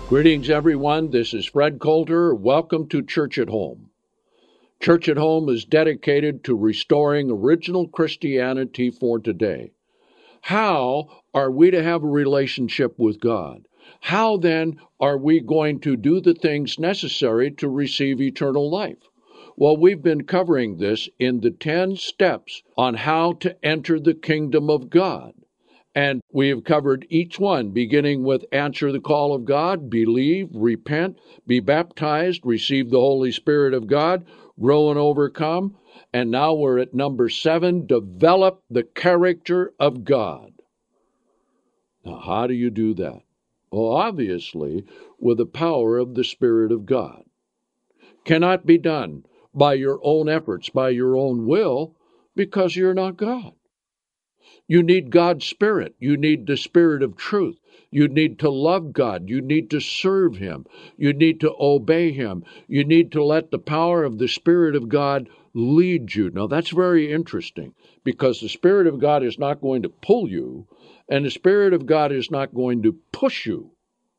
Greetings, everyone. This is Fred Coulter. Welcome to Church at Home. Church at Home is dedicated to restoring original Christianity for today. How are we to have a relationship with God? How then are we going to do the things necessary to receive eternal life? Well, we've been covering this in the 10 steps on how to enter the kingdom of God. And we have covered each one, beginning with answer the call of God, believe, repent, be baptized, receive the Holy Spirit of God, grow and overcome. And now we're at number 7, develop the character of God. Now, how do you do that? Well, obviously, with the power of the Spirit of God. Cannot be done by your own efforts, by your own will, because you're not God. You need God's Spirit. You need the Spirit of truth. You need to love God. You need to serve Him. You need to obey Him. You need to let the power of the Spirit of God lead you. Now, that's very interesting, because the Spirit of God is not going to pull you, and the Spirit of God is not going to push you.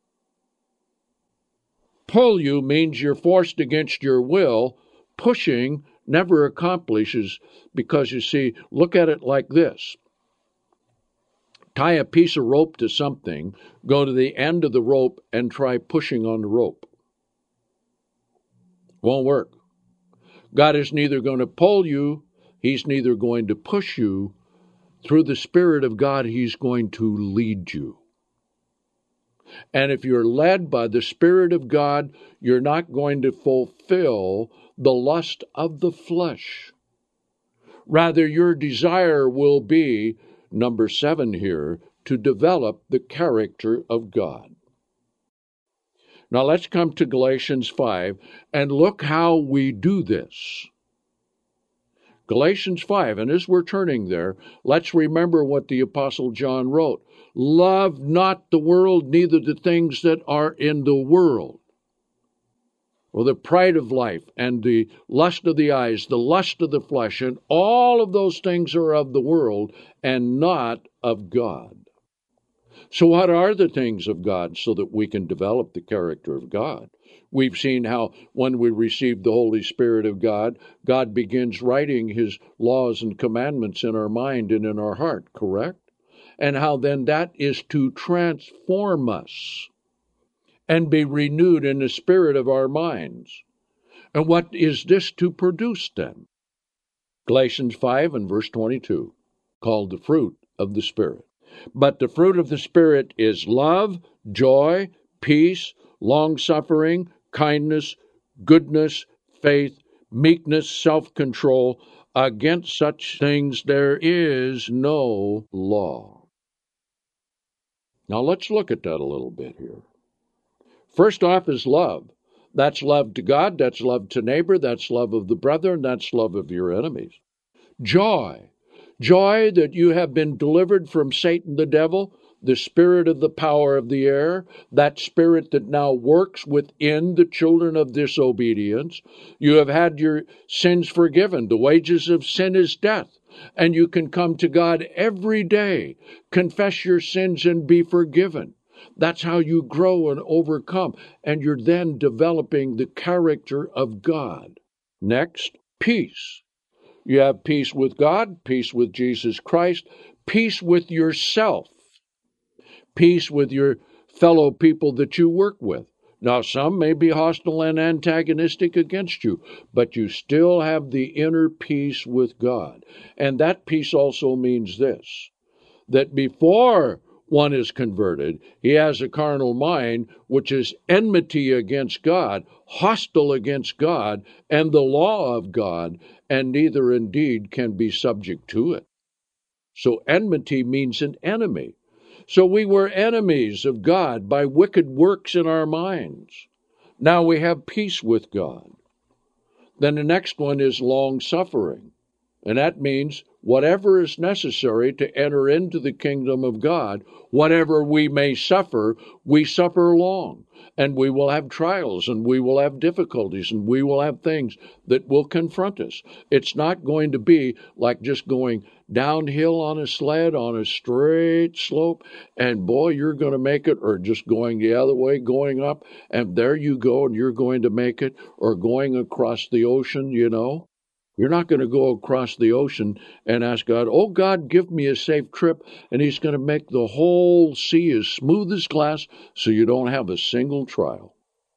Pull you means you're forced against your will. Pushing never accomplishes, because, you see, look at it like this. Tie a piece of rope to something, go to the end of the rope, and try pushing on the rope. Won't work. God is neither going to pull you, He's neither going to push you. Through the Spirit of God, He's going to lead you. And if you're led by the Spirit of God, you're not going to fulfill the lust of the flesh. Rather, your desire will be, number 7 here, to develop the character of God. Now let's come to Galatians 5 and look how we do this. Galatians 5, and as we're turning there, let's remember what the Apostle John wrote. Love not the world, neither the things that are in the world. Or the pride of life and the lust of the eyes, the lust of the flesh, and all of those things are of the world and not of God. So what are the things of God so that we can develop the character of God? We've seen how when we receive the Holy Spirit of God, God begins writing His laws and commandments in our mind and in our heart, correct? And how then that is to transform us and be renewed in the spirit of our minds. And what is this to produce then? Galatians 5 and verse 22, called the fruit of the Spirit. But the fruit of the Spirit is love, joy, peace, long-suffering, kindness, goodness, faith, meekness, self-control. Against such things there is no law. Now let's look at that a little bit here. First off is love. That's love to God, that's love to neighbor, that's love of the brother, and that's love of your enemies. Joy. Joy that you have been delivered from Satan the devil, the spirit of the power of the air, that spirit that now works within the children of disobedience. You have had your sins forgiven. The wages of sin is death. And you can come to God every day, confess your sins and be forgiven. That's how you grow and overcome, and you're then developing the character of God. Next, peace. You have peace with God, peace with Jesus Christ, peace with yourself, peace with your fellow people that you work with. Now, some may be hostile and antagonistic against you, but you still have the inner peace with God. And that peace also means this, that before one is converted, he has a carnal mind, which is enmity against God, hostile against God, and the law of God, and neither indeed can be subject to it. So enmity means an enemy. So we were enemies of God by wicked works in our minds. Now we have peace with God. Then the next one is long-suffering. And that means whatever is necessary to enter into the kingdom of God, whatever we may suffer, we suffer long. And we will have trials, and we will have difficulties, and we will have things that will confront us. It's not going to be like just going downhill on a sled on a straight slope, and boy, you're going to make it, or just going the other way, going up, and there you go, and you're going to make it, or going across the ocean, you know. You're not going to go across the ocean and ask God, oh, God, give me a safe trip, and He's going to make the whole sea as smooth as glass so you don't have a single trial.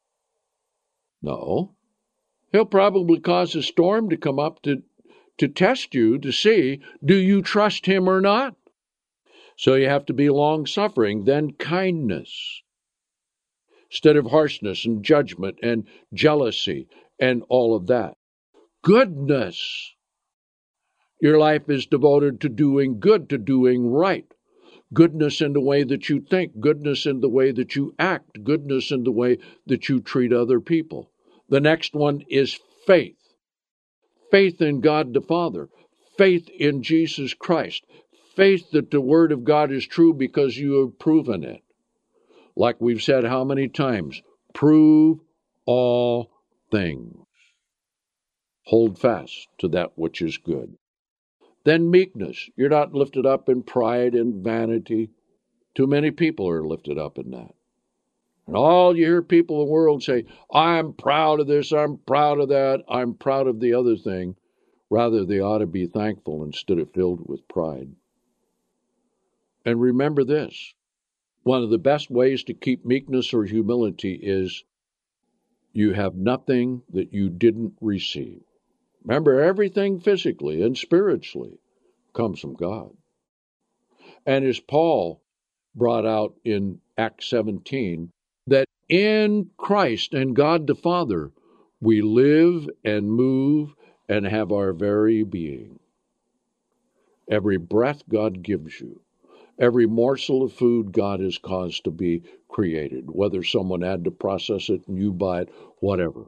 No. He'll probably cause a storm to come up to test you to see, do you trust Him or not? So you have to be long-suffering, then kindness, instead of harshness and judgment and jealousy and all of that. Goodness. Your life is devoted to doing good, to doing right. Goodness in the way that you think, goodness in the way that you act, goodness in the way that you treat other people. The next one is faith. Faith in God the Father. Faith in Jesus Christ. Faith that the Word of God is true because you have proven it. Like we've said how many times? Prove all things. Hold fast to that which is good. Then meekness. You're not lifted up in pride and vanity. Too many people are lifted up in that. And all you hear people in the world say, I'm proud of this, I'm proud of that, I'm proud of the other thing. Rather, they ought to be thankful instead of filled with pride. And remember this, one of the best ways to keep meekness or humility is you have nothing that you didn't receive. Remember, everything physically and spiritually comes from God. And as Paul brought out in Acts 17, that in Christ and God the Father, we live and move and have our very being. Every breath God gives you, every morsel of food God has caused to be created, whether someone had to process it and you buy it, whatever.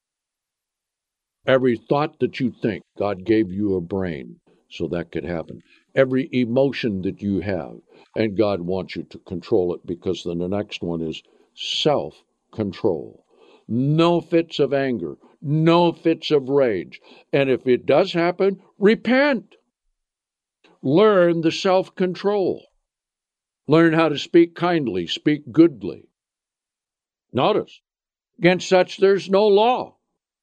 Every thought that you think, God gave you a brain so that could happen. Every emotion that you have, and God wants you to control it, because then the next one is self-control. No fits of anger, no fits of rage. And if it does happen, repent. Learn the self-control. Learn how to speak kindly, speak goodly. Notice, against such there's no law.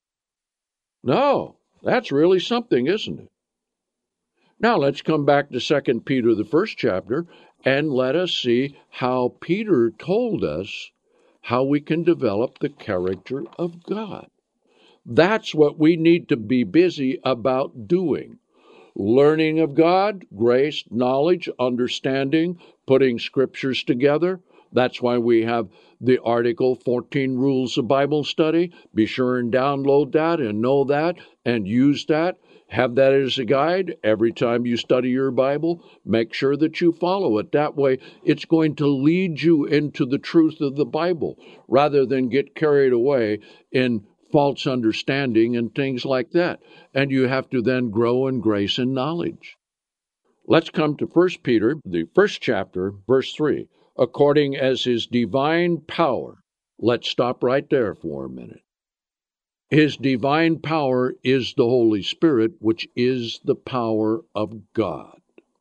No, that's really something, isn't it? Now let's come back to 2 Peter, the first chapter, and let us see how Peter told us how we can develop the character of God. That's what we need to be busy about doing. Learning of God, grace, knowledge, understanding, putting scriptures together. That's why we have the article 14 Rules of Bible Study. Be sure and download that and know that and use that. Have that as a guide every time you study your Bible. Make sure that you follow it. That way, it's going to lead you into the truth of the Bible rather than get carried away in false understanding and things like that. And you have to then grow in grace and knowledge. Let's come to 1 Peter, the first chapter, verse 3. According as His divine power. Let's stop right there for a minute. His divine power is the Holy Spirit, which is the power of God.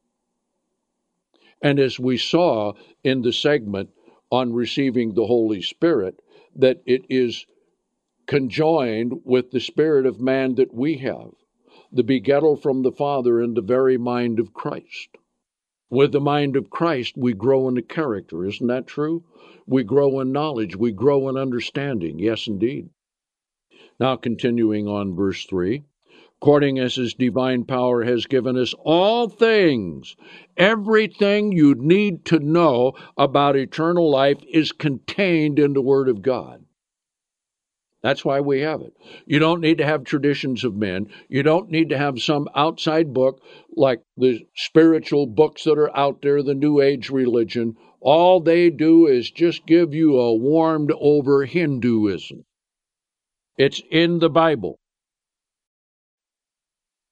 And as we saw in the segment on receiving the Holy Spirit, that it is conjoined with the spirit of man that we have, the begettal from the Father in the very mind of Christ. With the mind of Christ, we grow in the character. Isn't that true? We grow in knowledge. We grow in understanding. Yes, indeed. Now, continuing on verse 3, according as His divine power has given us all things, everything you need to know about eternal life is contained in the Word of God. That's why we have it. You don't need to have traditions of men. You don't need to have some outside book like the spiritual books that are out there, the New Age religion. All they do is just give you a warmed over Hinduism. It's in the Bible.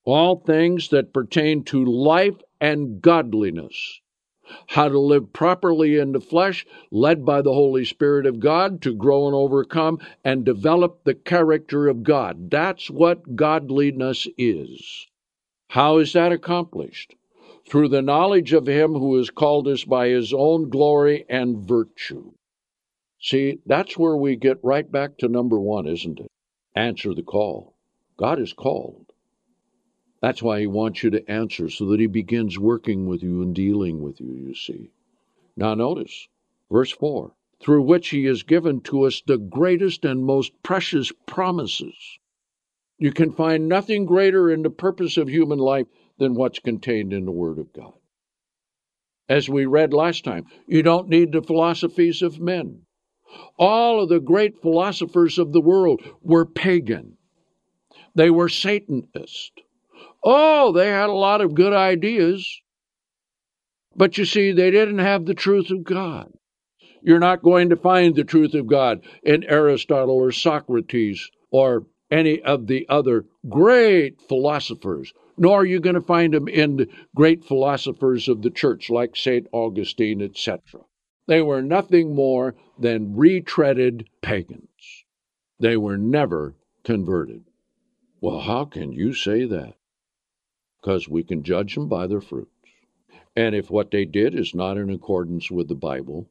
all things that pertain to life and godliness, how to live properly in the flesh, led by the Holy Spirit of God to grow and overcome and develop the character of God. That's what godliness is. How is that accomplished? Through the knowledge of Him who has called us by His own glory and virtue. See, that's where we get right back to number one, isn't it? Answer the call. God is called. That's why He wants you to answer, so that He begins working with you and dealing with you, you see. Now notice, verse 4, through which He has given to us the greatest and most precious promises. You can find nothing greater in the purpose of human life than what's contained in the Word of God. As we read last time, you don't need the philosophies of men. All of the great philosophers of the world were pagan. They were Satanist. Oh, they had a lot of good ideas, but you see, they didn't have the truth of God. You're not going to find the truth of God in Aristotle or Socrates or any of the other great philosophers, nor are you going to find them in the great philosophers of the church like St. Augustine, etc. They were nothing more than retreaded pagans. They were never converted. Well, how can you say that? Because we can judge them by their fruits. And if what they did is not in accordance with the Bible,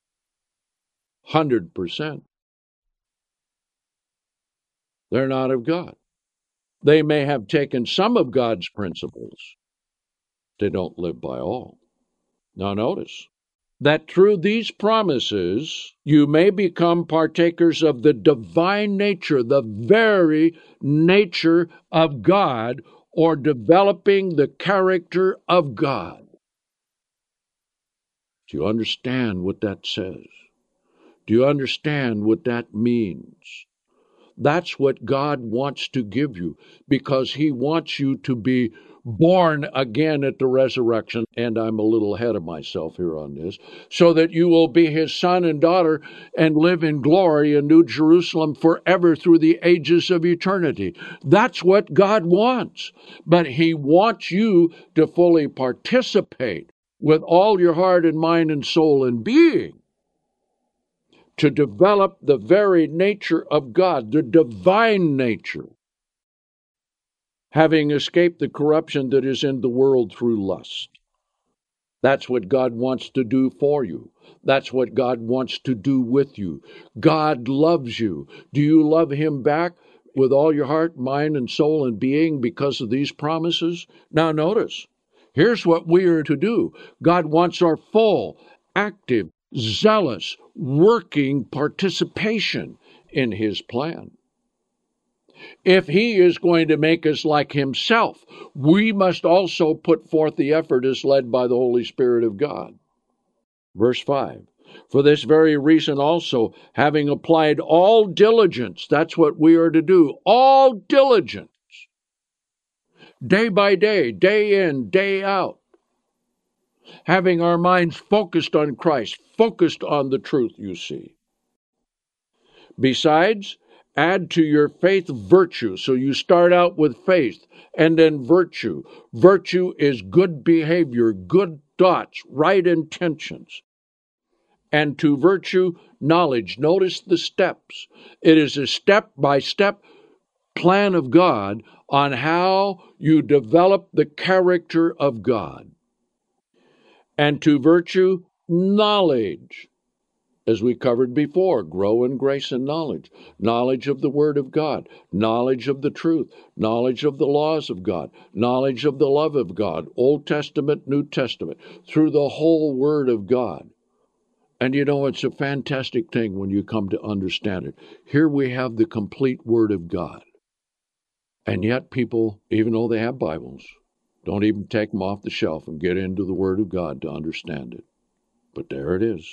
100%, they're not of God. They may have taken some of God's principles. They don't live by all. Now notice that through these promises, you may become partakers of the divine nature, the very nature of God, or developing the character of God. Do you understand what that says? Do you understand what that means? That's what God wants to give you, because He wants you to be born again at the resurrection, and I'm a little ahead of myself here on this, so that you will be His son and daughter and live in glory in New Jerusalem forever through the ages of eternity. That's what God wants, but He wants you to fully participate with all your heart and mind and soul and being, to develop the very nature of God, the divine nature, having escaped the corruption that is in the world through lust. That's what God wants to do for you. That's what God wants to do with you. God loves you. Do you love Him back with all your heart, mind, and soul and being because of these promises? Now notice, here's what we are to do. God wants our full, active, zealous, working participation in His plan. If He is going to make us like Himself, we must also put forth the effort as led by the Holy Spirit of God. Verse 5, for this very reason also, having applied all diligence, that's what we are to do, all diligence, day by day, day in, day out, having our minds focused on Christ, focused on the truth, you see. Besides, add to your faith virtue. So you start out with faith and then virtue. Virtue is good behavior, good thoughts, right intentions. And to virtue, knowledge. Notice the steps. It is a step-by-step plan of God on how you develop the character of God. And to virtue, knowledge. As we covered before, grow in grace and knowledge. Knowledge of the Word of God. Knowledge of the truth. Knowledge of the laws of God. Knowledge of the love of God. Old Testament, New Testament. Through the whole Word of God. And you know, it's a fantastic thing when you come to understand it. Here we have the complete Word of God. And yet people, even though they have Bibles, don't even take them off the shelf and get into the Word of God to understand it. But there it is.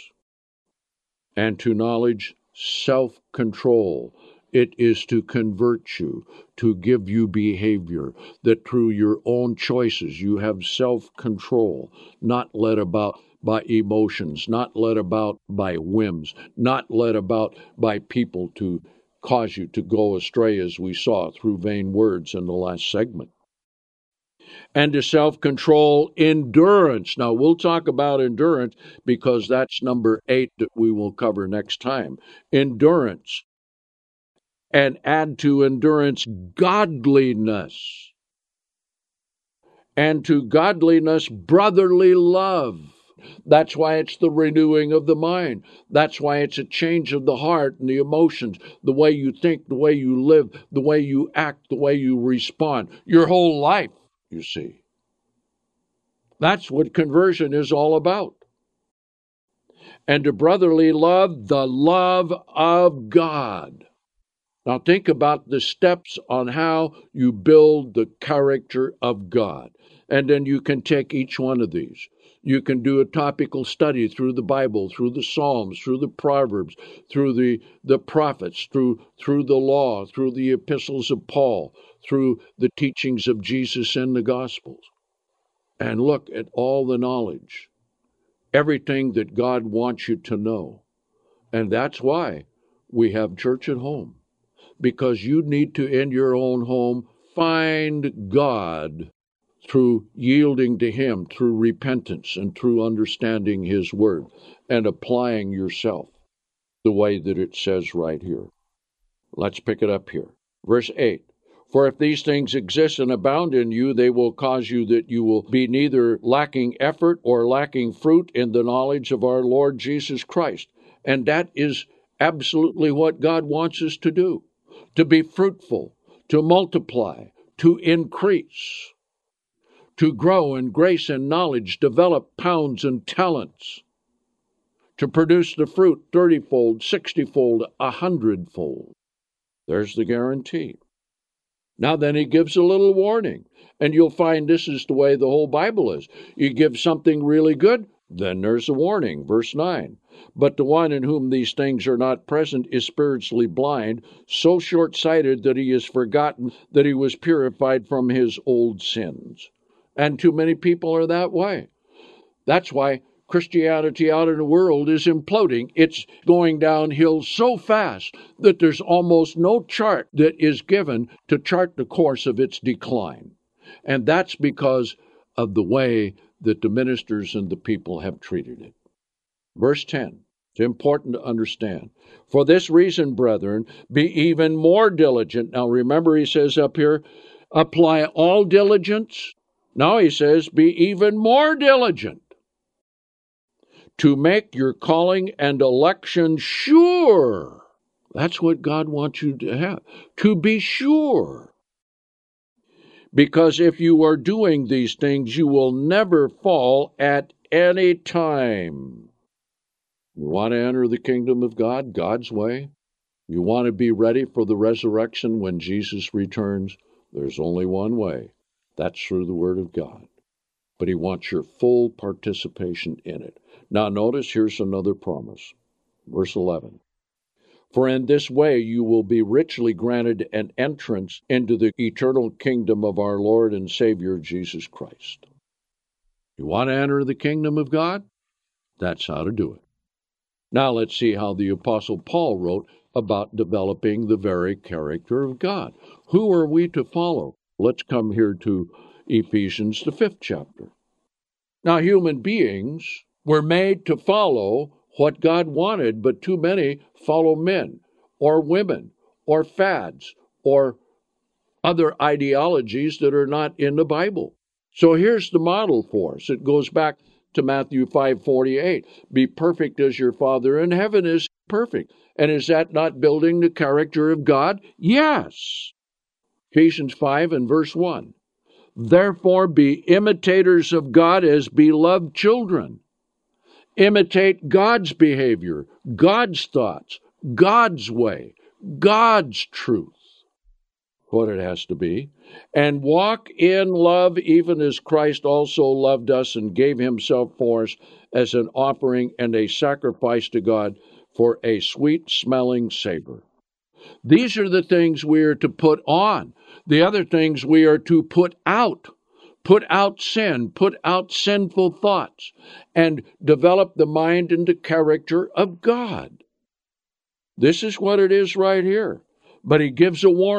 And to knowledge, self-control. It is to convert you, to give you behavior, that through your own choices you have self-control, not led about by emotions, not led about by whims, not led about by people to cause you to go astray, as we saw through vain words in the last segment. and to self-control, endurance. Now, we'll talk about endurance because that's number 8 that we will cover next time. Endurance. And add to endurance godliness. And to godliness, brotherly love. That's why it's the renewing of the mind. That's why it's a change of the heart and the emotions, the way you think, the way you live, the way you act, the way you respond. Your whole life, you see. That's what conversion is all about. And to brotherly love, the love of God. Now think about the steps on how you build the character of God. And then you can take each one of these. You can do a topical study through the Bible, through the Psalms, through the Proverbs, through the prophets, through the law, through the epistles of Paul, through the teachings of Jesus in the Gospels. And look at all the knowledge, everything that God wants you to know. And that's why we have church at home. Because you need to, in your own home, find God through yielding to Him, through repentance, and through understanding His Word, and applying yourself the way that it says right here. Let's pick it up here. Verse 8. For if these things exist and abound in you, they will cause you that you will be neither lacking effort or lacking fruit in the knowledge of our Lord Jesus Christ. And that is absolutely what God wants us to do. To be fruitful, to multiply, to increase, to grow in grace and knowledge, develop pounds and talents, to produce the fruit 30-fold, 60-fold, 100-fold. There's the guarantee. Now then he gives a little warning, and you'll find this is the way the whole Bible is. You give something really good, then there's a warning. Verse 9. But the one in whom these things are not present is spiritually blind, so short-sighted that he has forgotten that he was purified from his old sins. And too many people are that way. That's why Christianity out in the world is imploding. It's going downhill so fast that there's almost no chart that is given to chart the course of its decline. And that's because of the way that the ministers and the people have treated it. Verse 10, it's important to understand. For this reason, brethren, be even more diligent. Now remember, he says up here, apply all diligence. Now he says, be even more diligent to make your calling and election sure. That's what God wants you to have, to be sure. Because if you are doing these things, you will never fall at any time. You want to enter the kingdom of God, God's way? You want to be ready for the resurrection when Jesus returns? There's only one way. That's through the Word of God. But He wants your full participation in it. Now notice, here's another promise. Verse 11. For in this way you will be richly granted an entrance into the eternal kingdom of our Lord and Savior Jesus Christ. You want to enter the kingdom of God? That's how to do it. Now let's see how the Apostle Paul wrote about developing the very character of God. Who are we to follow? Let's come here to Ephesians, the 5th chapter. Now, human beings were made to follow what God wanted, but too many follow men or women or fads or other ideologies that are not in the Bible. So here's the model for us. It goes back to Matthew 5:48. Be perfect as your Father in heaven is perfect. And is that not building the character of God? Yes. Ephesians 5 and verse 1. Therefore be imitators of God as beloved children. Imitate God's behavior, God's thoughts, God's way, God's truth. What it has to be. And walk in love, even as Christ also loved us and gave himself for us as an offering and a sacrifice to God for a sweet-smelling savor. These are the things we are to put on. The other things we are to put out. Put out sin, put out sinful thoughts, and develop the mind and the character of God. This is what it is right here. But he gives a warning.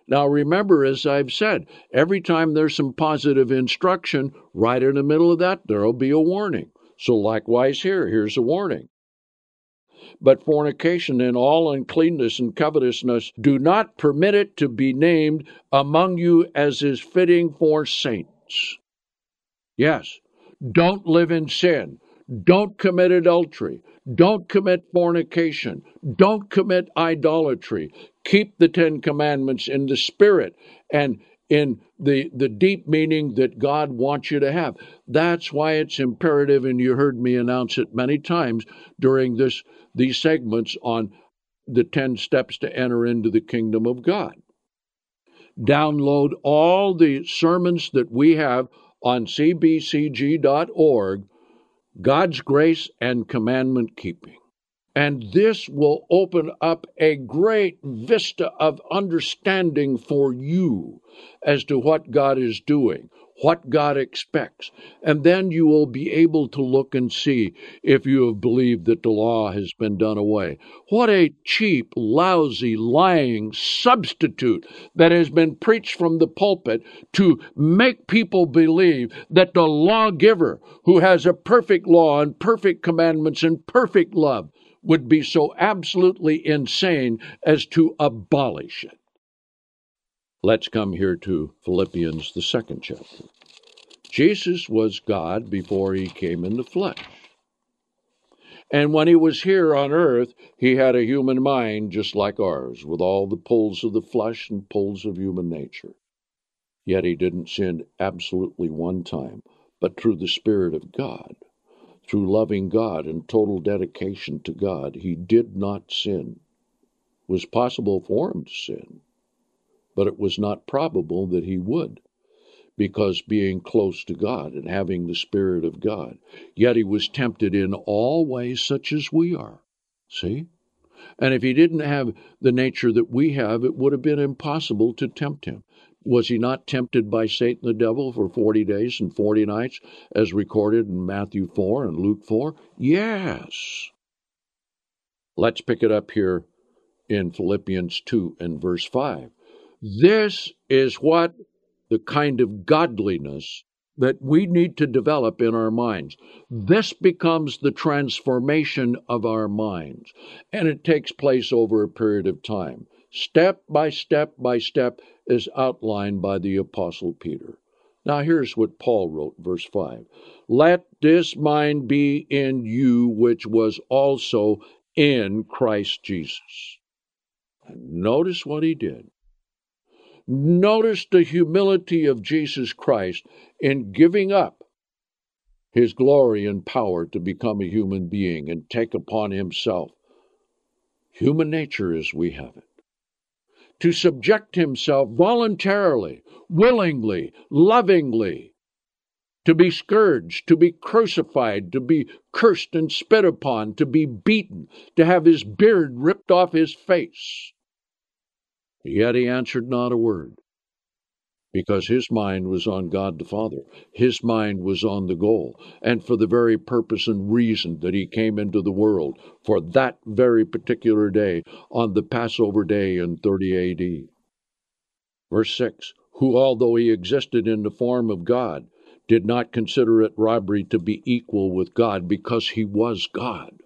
Now remember, as I've said, every time there's some positive instruction, right in the middle of that, there'll be a warning. So likewise here's a warning. But fornication and all uncleanness and covetousness, do not permit it to be named among you as is fitting for saints. Yes, don't live in sin. Don't commit adultery. Don't commit fornication. Don't commit idolatry. Keep the 10 Commandments in the spirit and in the deep meaning that God wants you to have. That's why it's imperative, and you heard me announce it many times during these segments on the 10 steps to enter into the kingdom of God. Download all the sermons that we have on cbcg.org, God's Grace and Commandment Keeping. And this will open up a great vista of understanding for you as to what God is doing, what God expects. And then you will be able to look and see if you have believed that the law has been done away. What a cheap, lousy, lying substitute that has been preached from the pulpit to make people believe that the lawgiver, who has a perfect law and perfect commandments and perfect love, would be so absolutely insane as to abolish it. Let's come here to Philippians, the 2nd chapter. Jesus was God before he came in the flesh. And when he was here on earth, he had a human mind just like ours, with all the pulls of the flesh and pulls of human nature. Yet he didn't sin absolutely one time, but through the Spirit of God, through loving God and total dedication to God, he did not sin. It was possible for him to sin, but it was not probable that he would, because being close to God and having the Spirit of God. Yet he was tempted in all ways such as we are. See? And if he didn't have the nature that we have, it would have been impossible to tempt him. Was he not tempted by Satan the devil for 40 days and 40 nights, as recorded in Matthew 4 and Luke 4? Yes. Let's pick it up here in Philippians 2 and verse 5. This is what the kind of godliness that we need to develop in our minds. This becomes the transformation of our minds, and it takes place over a period of time. Step by step by step is outlined by the Apostle Peter. Now here's what Paul wrote, verse 5. Let this mind be in you, which was also in Christ Jesus. And notice what he did. Notice the humility of Jesus Christ in giving up his glory and power to become a human being and take upon himself human nature as we have it, to subject himself voluntarily, willingly, lovingly, to be scourged, to be crucified, to be cursed and spit upon, to be beaten, to have his beard ripped off his face. Yet he answered not a word, because his mind was on God the Father. His mind was on the goal, and for the very purpose and reason that he came into the world, for that very particular day, on the Passover day in 30 A.D. Verse 6, who, although he existed in the form of God, did not consider it robbery to be equal with God, because he was God.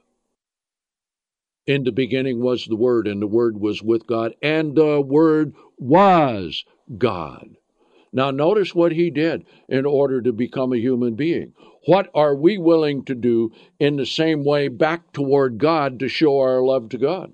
In the beginning was the Word, and the Word was with God, and the Word was God. Now notice what he did in order to become a human being. What are we willing to do in the same way back toward God to show our love to God?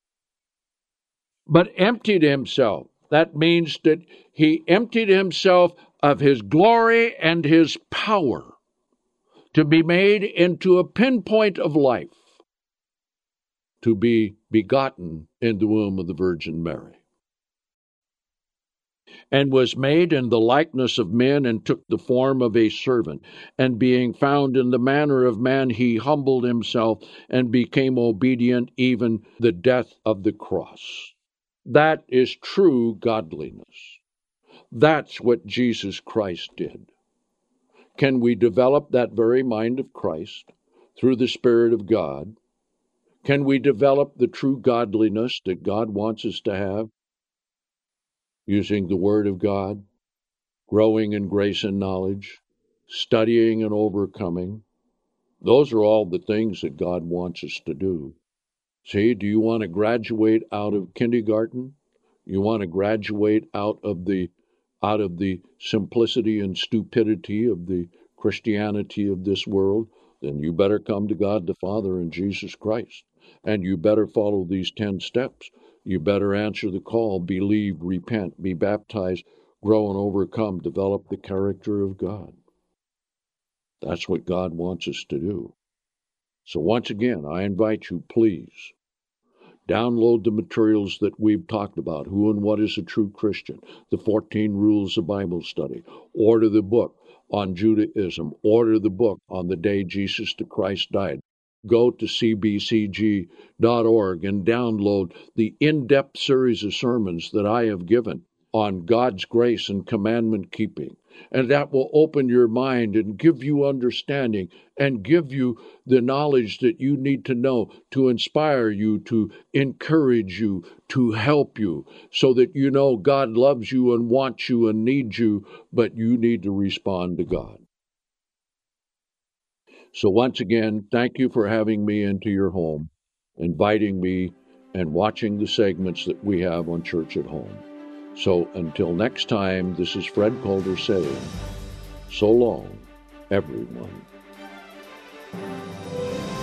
But emptied himself. That means that he emptied himself of his glory and his power to be made into a pinpoint of life, to be begotten in the womb of the Virgin Mary, and was made in the likeness of men, and took the form of a servant. And being found in the manner of man, he humbled himself and became obedient, even the death of the cross. That is true godliness. That's what Jesus Christ did. Can we develop that very mind of Christ through the Spirit of God? Can we develop the true godliness that God wants us to have? using the Word of God, growing in grace and knowledge, studying and overcoming. Those are all the things that God wants us to do. See, do you want to graduate out of kindergarten? You want to graduate out of the simplicity and stupidity of the Christianity of this world? Then you better come to God the Father and Jesus Christ. And you better follow these 10 steps. You better answer the call, believe, repent, be baptized, grow and overcome, develop the character of God. That's what God wants us to do. So once again, I invite you, please, download the materials that we've talked about, Who and What is a True Christian, the 14 Rules of Bible Study. Order the book on Judaism. Order the book on the day Jesus the Christ died. Go to cbcg.org and download the in-depth series of sermons that I have given on God's grace and commandment keeping. And that will open your mind and give you understanding and give you the knowledge that you need to know to inspire you, to encourage you, to help you, so that you know God loves you and wants you and needs you, but you need to respond to God. So once again, thank you for having me into your home, inviting me, and watching the segments that we have on Church at Home. So until next time, this is Fred Calder saying, so long, everyone.